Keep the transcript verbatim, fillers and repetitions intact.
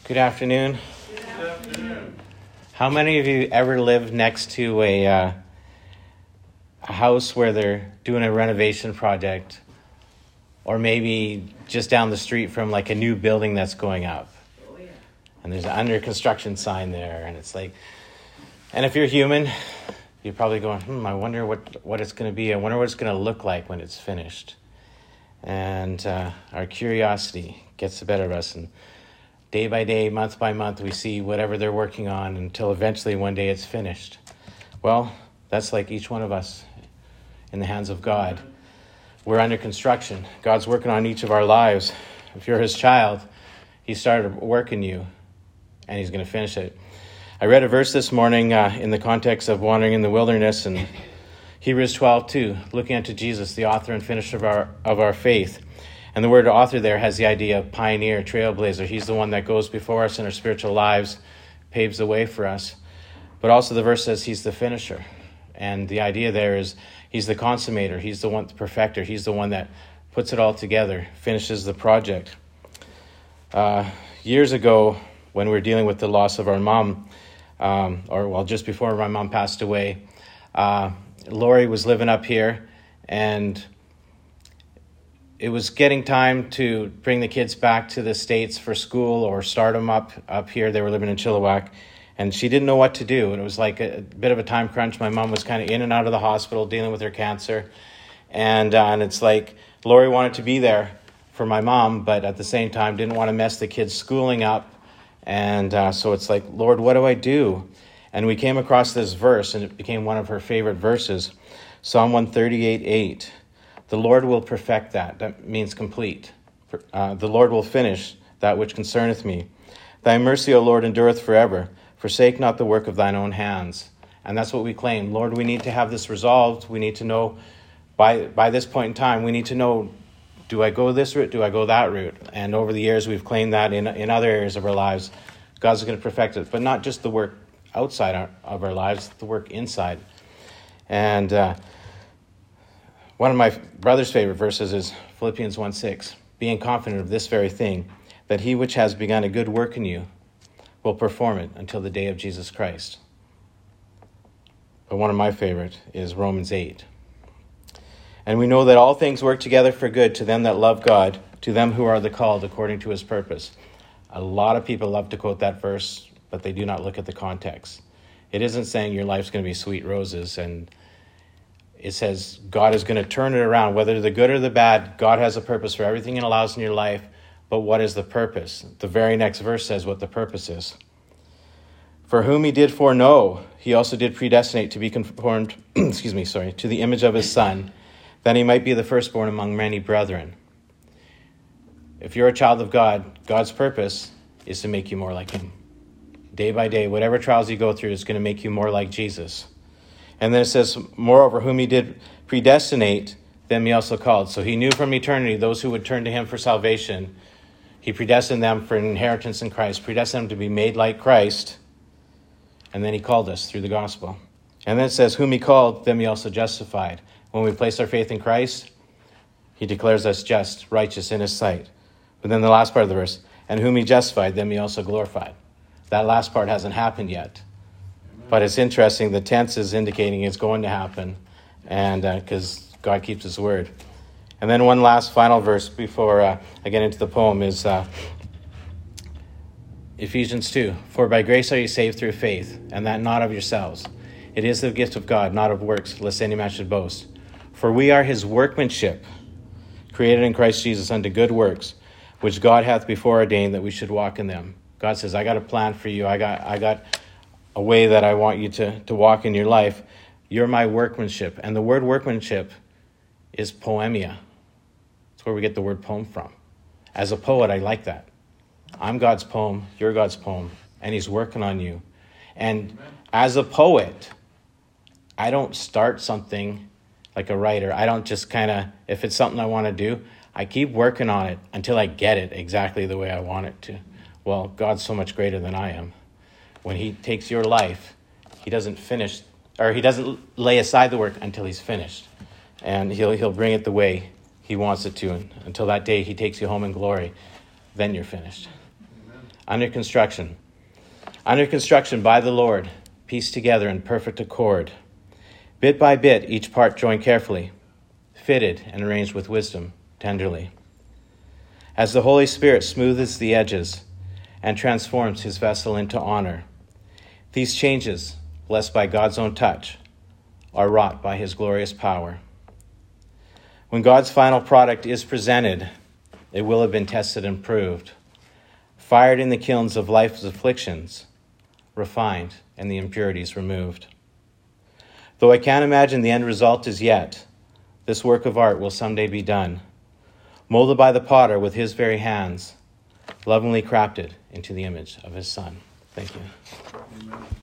Good afternoon. Good afternoon. How many of you ever lived next to a, uh, a house where they're doing a renovation project, or maybe just down the street from like a new building that's going up? Oh, yeah. And there's an under construction sign there, and it's like, and if you're human, you're probably going, hmm, I wonder what, what it's going to be. I wonder what it's going to look like when it's finished. And uh, our curiosity gets the better of us, and day by day, month by month, we see whatever they're working on until eventually one day it's finished. Well, that's like each one of us in the hands of God. We're under construction. God's working on each of our lives. If you're his child, he started working you, and he's going to finish it. I read a verse this morning uh, in the context of wandering in the wilderness, and Hebrews twelve two, looking unto Jesus, the author and finisher of our of our faith. And the word author there has the idea of pioneer, trailblazer. He's the one that goes before us in our spiritual lives, paves the way for us. But also the verse says he's the finisher. And the idea there is he's the consummator. He's the one, the perfecter. He's the one that puts it all together, finishes the project. Uh, years ago, when we were dealing with the loss of our mom, um, or well, just before my mom passed away, uh, Lori was living up here, and it was getting time to bring the kids back to the States for school or start them up up here. They were living in Chilliwack, and she didn't know what to do. And it was like a, a bit of a time crunch. My mom was kind of in and out of the hospital dealing with her cancer. And, uh, and it's like Lori wanted to be there for my mom, but at the same time didn't want to mess the kids' schooling up. And uh, so it's like, Lord, what do I do? And we came across this verse, and it became one of her favorite verses, Psalm one thirty-eight eight. The Lord will perfect that. That means complete. Uh, the Lord will finish that which concerneth me. Thy mercy, O Lord, endureth forever. Forsake not the work of thine own hands. And that's what we claim. Lord, we need to have this resolved. We need to know by by this point in time, we need to know, do I go this route? Do I go that route? And over the years, we've claimed that in, in other areas of our lives, God's going to perfect it. But not just the work outside our, of our lives, the work inside. And uh one of my brother's favorite verses is Philippians one six, being confident of this very thing, that he which has begun a good work in you will perform it until the day of Jesus Christ. But one of my favorite is Romans eight. And we know that all things work together for good to them that love God, to them who are the called according to his purpose. A lot of people love to quote that verse, but they do not look at the context. It isn't saying your life's going to be sweet roses, and it says God is going to turn it around, whether the good or the bad. God has a purpose for everything he allows in your life. But what is the purpose? The very next verse says what the purpose is. For whom he did foreknow, he also did predestinate to be conformed, excuse me, sorry, to the image of his Son, that he might be the firstborn among many brethren. If you're a child of God, God's purpose is to make you more like him. Day by day, whatever trials you go through is going to make you more like Jesus. And then it says, moreover, whom he did predestinate, them he also called. So he knew from eternity those who would turn to him for salvation. He predestined them for an inheritance in Christ, predestined them to be made like Christ. And then he called us through the gospel. And then it says, whom he called, them he also justified. When we place our faith in Christ, he declares us just, righteous in his sight. But then the last part of the verse, and whom he justified, them he also glorified. That last part hasn't happened yet. But it's interesting, the tense is indicating it's going to happen, and because uh, God keeps his word. And then one last final verse before uh, I get into the poem is uh, Ephesians two. For by grace are you saved through faith, and that not of yourselves. It is the gift of God, not of works, lest any man should boast. For we are his workmanship, created in Christ Jesus unto good works, which God hath before ordained that we should walk in them. God says, I got a plan for you. I got, I got a way that I want you to, to walk in your life. You're my workmanship. And the word workmanship is poemia. That's where we get the word poem from. As a poet, I like that. I'm God's poem, you're God's poem, and he's working on you. And as a poet, I don't start something like a writer. I don't just kind of, if it's something I want to do, I keep working on it until I get it exactly the way I want it to. Well, God's so much greater than I am. When he takes your life, he doesn't finish, or he doesn't lay aside the work until he's finished. And he'll he'll bring it the way he wants it to. And until that day he takes you home in glory, then you're finished. Under construction. Under construction by the Lord, pieced together in perfect accord. Bit by bit, each part joined carefully, fitted and arranged with wisdom, tenderly. As the Holy Spirit smoothes the edges and transforms his vessel into honor, these changes, blessed by God's own touch, are wrought by his glorious power. When God's final product is presented, it will have been tested and proved, fired in the kilns of life's afflictions, refined, and the impurities removed. Though I can't imagine the end result as yet, this work of art will someday be done, molded by the potter with his very hands, lovingly crafted into the image of his Son. Thank you. Amen.